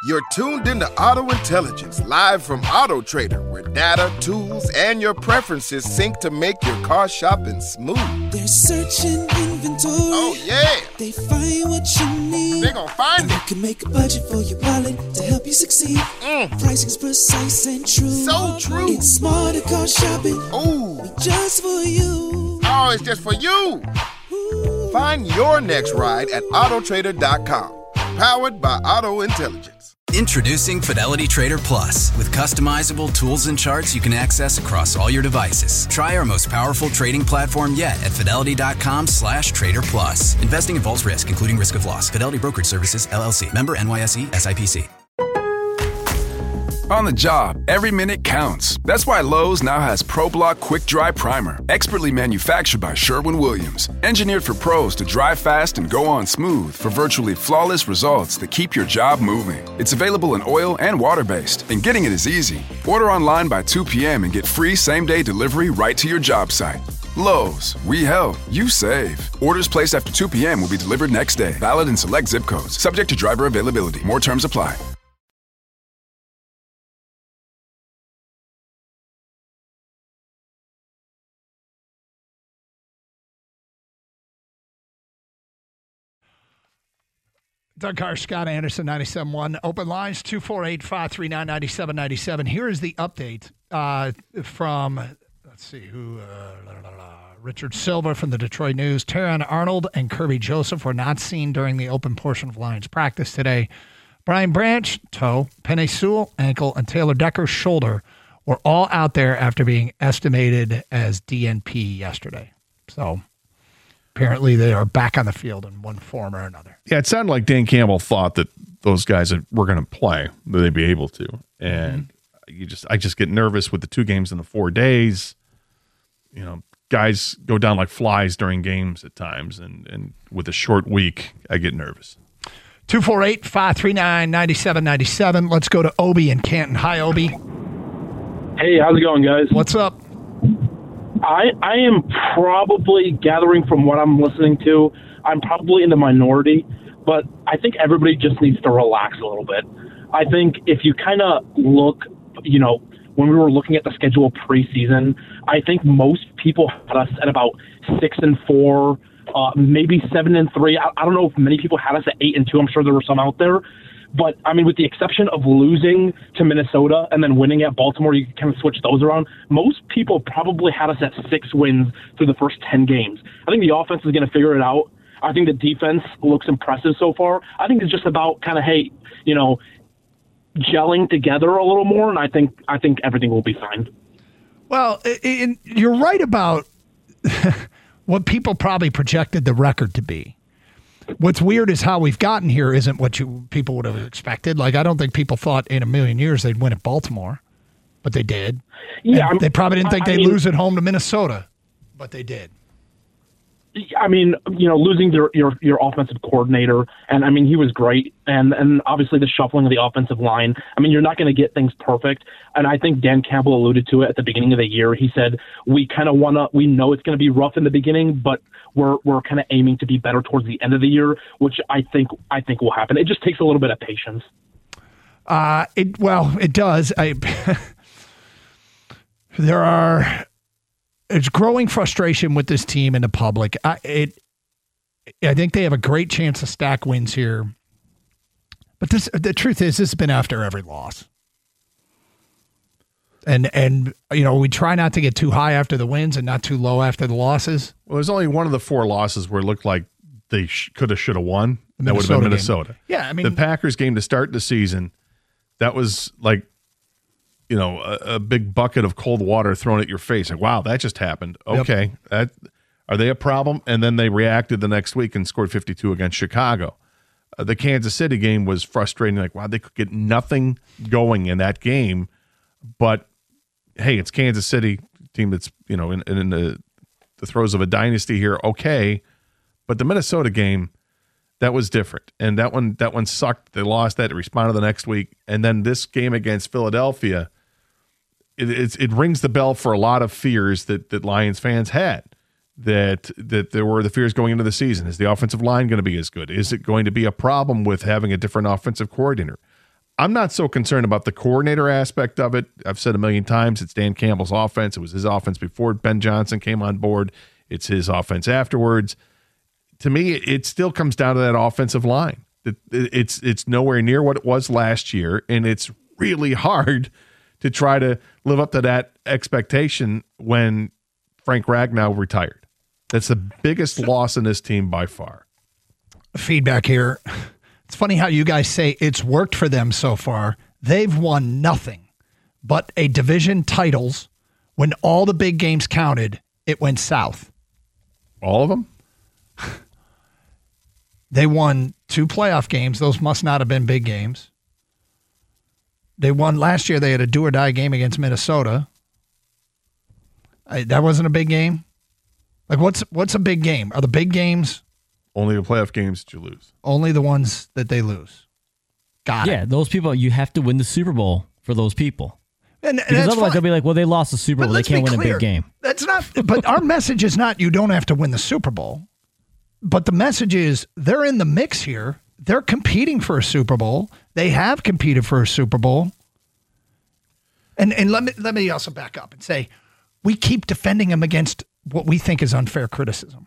You're tuned into Auto Intelligence, live from Auto Trader, where data, tools, and your preferences sync to make your car shopping smooth. They're searching inventory. Oh, yeah. They find what you need. They're gonna find They it. can make a budget for your wallet to help you succeed. Pricing's precise and true. So true. It's smarter car shopping. Ooh. Just for you. Oh, it's just for you. Ooh. Find your next ride at autotrader.com. Powered by Auto Intelligence. Introducing Fidelity Trader Plus. With customizable tools and charts you can access across all your devices. Try our most powerful trading platform yet at fidelity.com/trader plus. Investing involves risk, including risk of loss. Fidelity Brokerage Services, LLC. Member NYSE, SIPC. On the job, every minute counts. That's why Lowe's now has ProBlock Quick Dry Primer, expertly manufactured by Sherwin-Williams. Engineered for pros to dry fast and go on smooth for virtually flawless results that keep your job moving. It's available in oil and water-based, and getting it is easy. Order online by 2 p.m. and get free same-day delivery right to your job site. Lowe's, we help, you save. Orders placed after 2 p.m. will be delivered next day. Valid in select zip codes. Subject to driver availability. More terms apply. Doug Carr, Scott Anderson, 97.1. Open lines, 248-539-9797. Here is the update from, let's see, Richard Silva from the Detroit News. Terron Arnold and Kirby Joseph were not seen during the open portion of Lions practice today. Brian Branch, toe, Penei Sewell, ankle, and Taylor Decker, shoulder, were all out there after being estimated as DNP yesterday. So apparently they are back on the field in one form or another. Yeah, it sounded like Dan Campbell thought that those guys were going to play, that they'd be able to. And I just get nervous with the 2 games in the 4 days. You know, guys go down like flies during games at times. And with a short week, I get nervous. 248-539-9797. Let's go to Obi in Canton. Hi, Obi. Hey, how's it going, guys? What's up? I am probably, gathering from what I'm listening to, I'm probably in the minority, but I think everybody just needs to relax a little bit. I think if you kind of look, you know, when we were looking at the schedule preseason, I think most people had us at about 6-4, maybe 7-3. I don't know if many people had us at 8-2. I'm sure there were some out there. But, I mean, with the exception of losing to Minnesota and then winning at Baltimore, you can kind of switch those around. Most people probably had us at 6 wins through the first 10 games. I think the offense is going to figure it out. I think the defense looks impressive so far. I think it's just about kind of, hey, you know, gelling together a little more, and I think everything will be fine. Well, you're right about what people probably projected the record to be. What's weird is how we've gotten here isn't what people would have expected. Like, I don't think people thought in a million years they'd win at Baltimore, but they did. Yeah, they probably didn't think they'd lose at home to Minnesota, but they did. I mean, you know, losing your offensive coordinator, and I mean, he was great, and obviously the shuffling of the offensive line. I mean, you're not going to get things perfect, and I think Dan Campbell alluded to it at the beginning of the year. He said we know it's going to be rough in the beginning, but we're kind of aiming to be better towards the end of the year, which I think will happen. It just takes a little bit of patience. It does. There's growing frustration with this team and the public. I think they have a great chance to stack wins here. But the truth is, this has been after every loss. And you know, we try not to get too high after the wins and not too low after the losses. Well, there's only one of the 4 losses where it looked like they should have won. That would have been Minnesota. Game. Yeah, I mean, the Packers game to start the season, that was like, you know, a big bucket of cold water thrown at your face. Like, wow, that just happened. Okay, are they a problem? And then they reacted the next week and scored 52 against Chicago. The Kansas City game was frustrating. Like, wow, they could get nothing going in that game. But, hey, it's Kansas City, team that's, you know, in the throes of a dynasty here. Okay, but the Minnesota game, that was different. And that one sucked. They lost that. They responded the next week. And then this game against Philadelphia, it rings the bell for a lot of fears that Lions fans had, that there were the fears going into the season. Is the offensive line going to be as good? Is it going to be a problem with having a different offensive coordinator? I'm not so concerned about the coordinator aspect of it. I've said a million times, it's Dan Campbell's offense. It was his offense before Ben Johnson came on board. It's his offense afterwards. To me, it still comes down to that offensive line. It's nowhere near what it was last year, and it's really hard to try to live up to that expectation when Frank Ragnow retired. That's the biggest loss in this team by far. Feedback here. It's funny how you guys say it's worked for them so far. They've won nothing but a division titles. When all the big games counted, it went south. All of them? They won 2 playoff games. Those must not have been big games. They won last year. They had a do-or-die game against Minnesota. That wasn't a big game? Like, what's a big game? Are the big games... Only the playoff games that you lose. Only the ones that they lose. Got it. Yeah, those people, you have to win the Super Bowl for those people. And because otherwise they'll be like, well, they lost the Super Bowl. They can't win a big game. That's not. But our message is not you don't have to win the Super Bowl. But the message is they're in the mix here. They're competing for a Super Bowl. They have competed for a Super Bowl. And let me also back up and say we keep defending them against what we think is unfair criticism.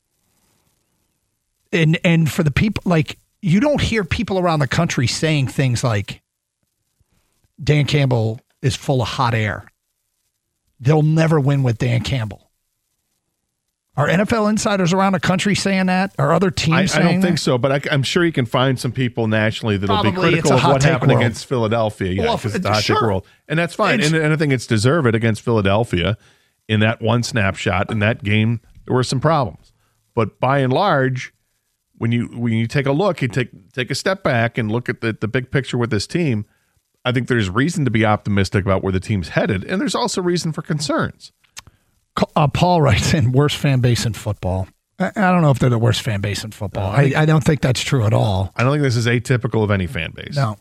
And for the people, like, you don't hear people around the country saying things like Dan Campbell is full of hot air. They'll never win with Dan Campbell. Are NFL insiders around the country saying that? Are other teams saying that? I don't think so, but I'm sure you can find some people nationally that will be critical of what happened against Philadelphia. Yeah, because it's a hot take world. And that's fine. And I think it's deserved against Philadelphia in that one snapshot. In that game, there were some problems. But by and large, when you take a look, you take a step back and look at the big picture with this team, I think there's reason to be optimistic about where the team's headed, and there's also reason for concerns. Paul writes in, worst fan base in football. I don't know if they're the worst fan base in football. I don't think that's true at all. I don't think this is atypical of any fan base. No.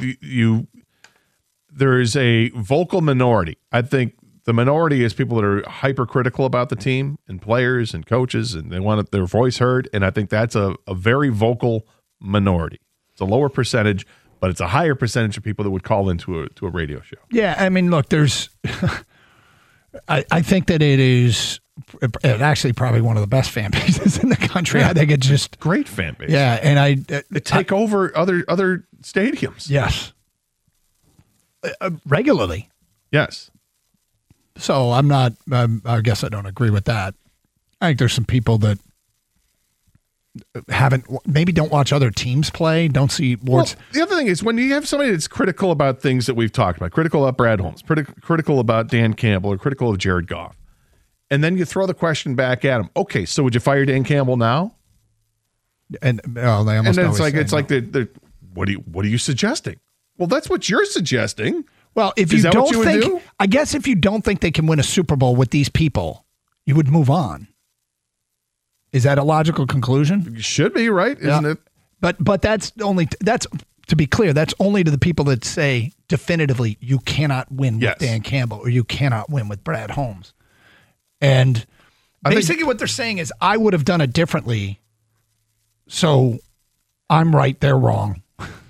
There is a vocal minority. I think the minority is people that are hypercritical about the team and players and coaches, and they want their voice heard, and I think that's a very vocal minority. It's a lower percentage, but it's a higher percentage of people that would call into a radio show. Yeah, I mean, look, there's I think that it is actually probably one of the best fan bases in the country. Yeah. I think it's just great fan base. Yeah, and they take over other stadiums. Yes, regularly. Yes. So I'm not. I guess I don't agree with that. I think there's some people that maybe don't watch other teams play, don't see Ward's. Well, the other thing is when you have somebody that's critical about things that we've talked about, critical about Brad Holmes, critical about Dan Campbell, or critical of Jared Goff, and then you throw the question back at him. Okay, so would you fire Dan Campbell now? And they almost it's like the what are you suggesting? Well, that's what you're suggesting. Well, if you don't think, I guess if you don't think they can win a Super Bowl with these people, you would move on. Is that a logical conclusion? It should be, right? Isn't it? But that's to be clear, that's only to the people that say definitively you cannot win with Dan Campbell or you cannot win with Brad Holmes. And basically what they're saying is I would have done it differently. So I'm right, they're wrong.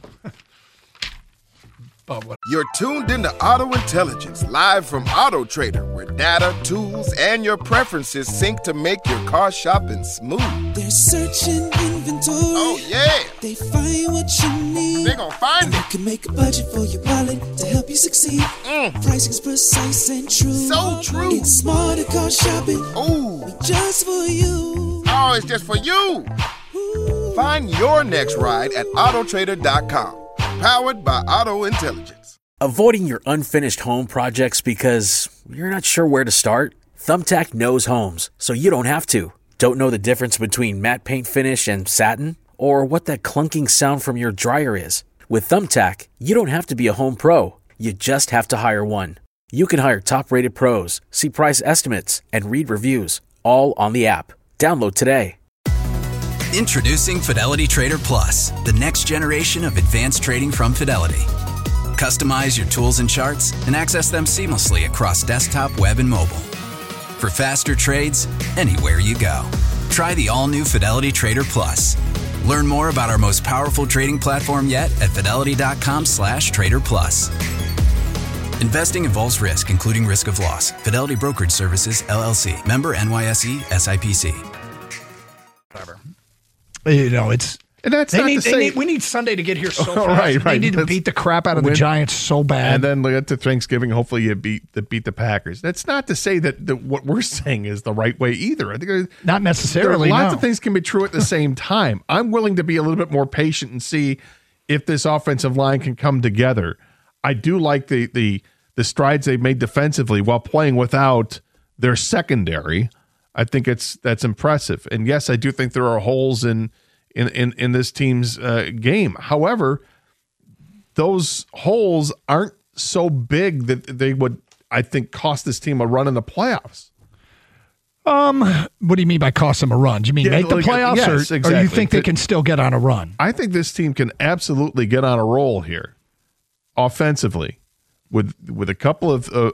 You're tuned into Auto Intelligence, live from Auto Trader, where data, tools, and your preferences sync to make your car shopping smooth. They're searching inventory. Oh, yeah. They find what you need. They're going to find it. You can make a budget for your wallet to help you succeed. Pricing's precise and true. So true. It's smarter car shopping. Ooh. Just for you. Oh, it's just for you. Ooh. Find your next ride at autotrader.com. Powered by Auto Intelligence. Avoiding your unfinished home projects because you're not sure where to start? Thumbtack knows homes, so you don't have to. Don't know the difference between matte paint finish and satin? Or what that clunking sound from your dryer is? With Thumbtack, you don't have to be a home pro. You just have to hire one. You can hire top-rated pros, see price estimates, and read reviews, all on the app. Download today. Introducing Fidelity Trader Plus, the next generation of advanced trading from Fidelity. Customize your tools and charts and access them seamlessly across desktop, web, and mobile. For faster trades, anywhere you go. Try the all-new Fidelity Trader Plus. Learn more about our most powerful trading platform yet at Fidelity.com/Trader Plus. Investing involves risk, including risk of loss. Fidelity Brokerage Services, LLC. Member NYSE, SIPC. You know, it's... And that's not to say we need Sunday to get here so fast. Right. They need to beat the crap out of the Giants so bad. And then get to Thanksgiving, hopefully you beat the Packers. That's not to say that what we're saying is the right way either. I think not necessarily. Lots of things can be true at the same time. I'm willing to be a little bit more patient and see if this offensive line can come together. I do like the strides they've made defensively while playing without their secondary. I think that's impressive. And yes, I do think there are holes in this team's game. However, those holes aren't so big that they would, I think, cost this team a run in the playoffs. What do you mean by cost them a run? Do you mean make the playoffs, yes, or exactly. you think they can still get on a run? I think this team can absolutely get on a roll here, offensively, with a couple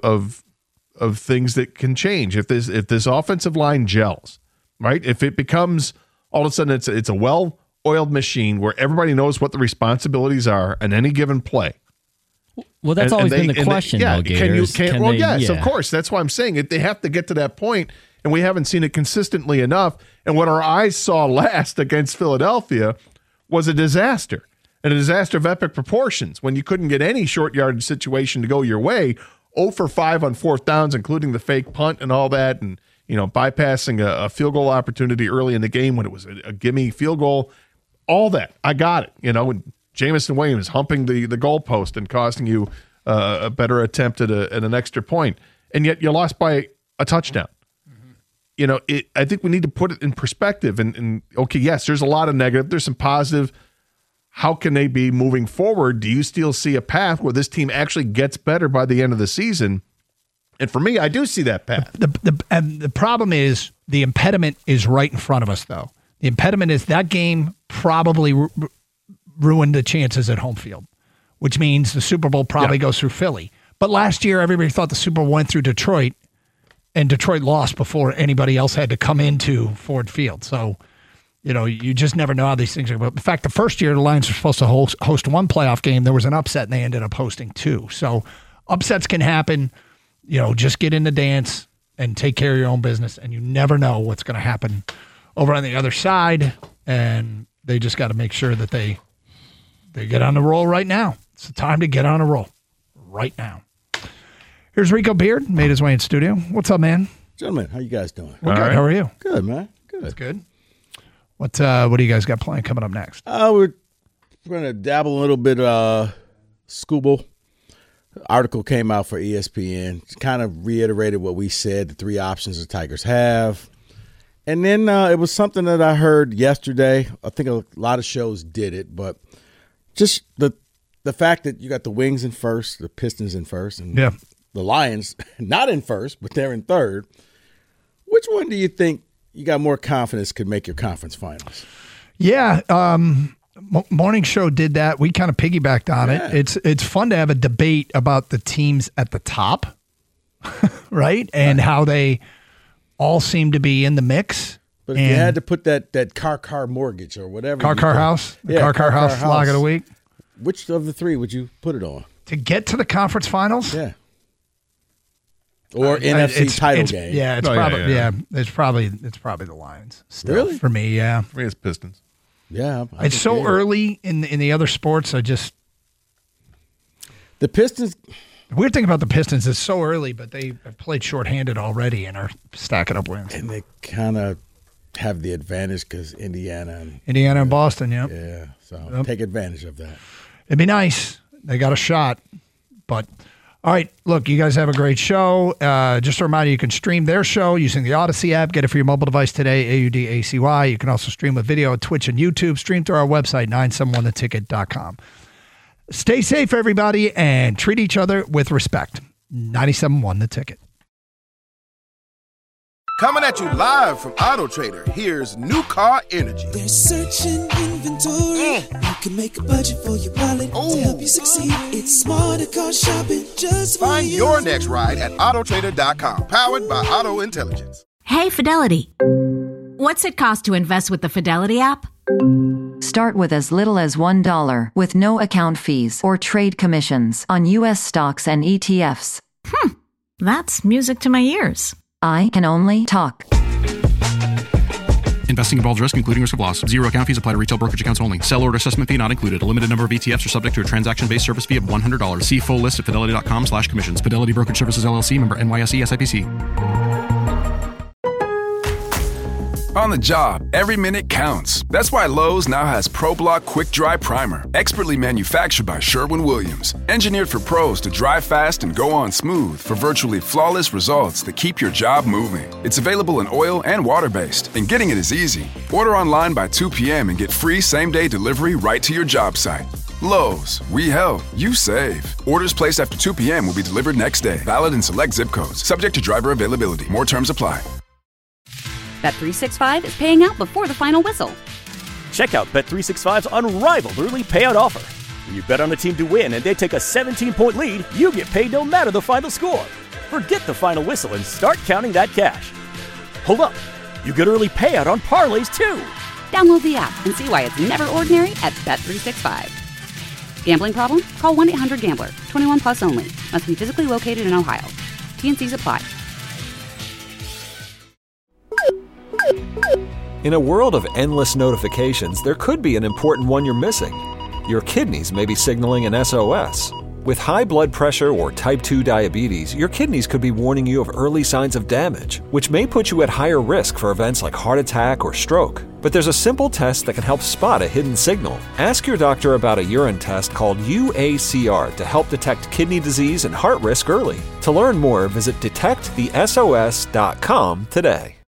of things that can change. If this offensive line gels, right? If it becomes all of a sudden it's a well-oiled machine where everybody knows what the responsibilities are in any given play. Well, that's always been the question, though, Gators. Yes, of course. That's why I'm saying it. They have to get to that point, and we haven't seen it consistently enough. And what our eyes saw last against Philadelphia was a disaster, and a disaster of epic proportions when you couldn't get any short yardage situation to go your way. 0 for 5 on fourth downs, including the fake punt and all that, and bypassing a field goal opportunity early in the game when it was a gimme field goal. All that. I got it. And Jameson Williams humping the goalpost and costing you a better attempt at an extra point. And yet you lost by a touchdown. Mm-hmm. I think we need to put it in perspective. And okay, yes, there's a lot of negative. There's some positive. How can they be moving forward? Do you still see a path where this team actually gets better by the end of the season? And for me, I do see that path. And the problem is the impediment is right in front of us, though. The impediment is that game probably ruined the chances at home field, which means the Super Bowl probably goes through Philly. But last year, everybody thought the Super Bowl went through Detroit, and Detroit lost before anybody else had to come into Ford Field. So, you just never know how these things are. But in fact, the first year, the Lions were supposed to host one playoff game. There was an upset, and they ended up hosting two. So upsets can happen. Just get in the dance and take care of your own business, and you never know what's going to happen over on the other side, and they just got to make sure that they get on the roll right now. It's the time to get on a roll right now. Here's Rico Beard, made his way in studio. What's up, man? Gentlemen, how you guys doing? We're good. Right. How are you? Good, man. Good. That's good. What do you guys got planned coming up next? We're going to dabble a little bit Scooble. Article came out for ESPN. It's kind of reiterated what we said, the three options the Tigers have. And then it was something that I heard yesterday. I think a lot of shows did it, but just the fact that you got the Wings in first, the Pistons in first, and the Lions not in first, but they're in third. Which one do you think you got more confidence could make your conference finals? Yeah, Morning Show did that. We kind of piggybacked on it. It's fun to have a debate about the teams at the top, right? And how they all seem to be in the mix. But if you had to put that car mortgage or whatever. Car house? The car house log of the week? Which of the three would you put it on? To get to the conference finals? Yeah. Or NFC title game. Yeah, it's probably the Lions. Still, really? For me, yeah. For me, it's Pistons. Yeah. It's so early in the other sports. The Pistons. The weird thing about the Pistons is so early, but they have played shorthanded already and are stacking up wins. And they kind of have the advantage because Indiana and Boston, yeah. Yeah, so take advantage of that. It'd be nice. They got a shot. But, all right, look, you guys have a great show. Just a reminder, you can stream their show using the Odyssey app. Get it for your mobile device today, AUDACY. You can also stream with video at Twitch and YouTube. Stream through our website, 971theticket.com. Stay safe, everybody, and treat each other with respect. 97.1 The Ticket. Coming at you live from Auto Trader, here's New Car Energy. They're searching inventory. You can make a budget for your wallet to help you succeed. It's smarter car shopping just for Find you. your next ride at Autotrader.com. Powered by Auto Intelligence. Hey, Fidelity. What's it cost to invest with the Fidelity app? Start with as little as $1 with no account fees or trade commissions on U.S. stocks and ETFs. That's music to my ears. I can only talk. Investing involves risk, including risk of loss. Zero account fees apply to retail brokerage accounts only. Sell order assessment fee not included. A limited number of ETFs are subject to a transaction-based service fee of $100. See full list at fidelity.com/commissions. Fidelity Brokerage Services, LLC, member NYSE SIPC. On the job, every minute counts. That's why Lowe's now has ProBlock Quick Dry Primer, expertly manufactured by Sherwin-Williams. Engineered for pros to dry fast and go on smooth for virtually flawless results that keep your job moving. It's available in oil and water-based, and getting it is easy. Order online by 2 p.m. and get free same-day delivery right to your job site. Lowe's, we help, you save. Orders placed after 2 p.m. will be delivered next day. Valid in select zip codes. Subject to driver availability. More terms apply. Bet365 is paying out before the final whistle. Check out Bet365's unrivaled early payout offer. When you bet on a team to win and they take a 17-point lead, you get paid no matter the final score. Forget the final whistle and start counting that cash. Hold up, you get early payout on parlays too. Download the app and see why it's never ordinary at Bet365. Gambling problem? Call 1-800-GAMBLER. 21 plus only. Must be physically located in Ohio. T&Cs apply. In a world of endless notifications, there could be an important one you're missing. Your kidneys may be signaling an SOS. With high blood pressure or type 2 diabetes, your kidneys could be warning you of early signs of damage, which may put you at higher risk for events like heart attack or stroke. But there's a simple test that can help spot a hidden signal. Ask your doctor about a urine test called UACR to help detect kidney disease and heart risk early. To learn more, visit detectthesos.com today.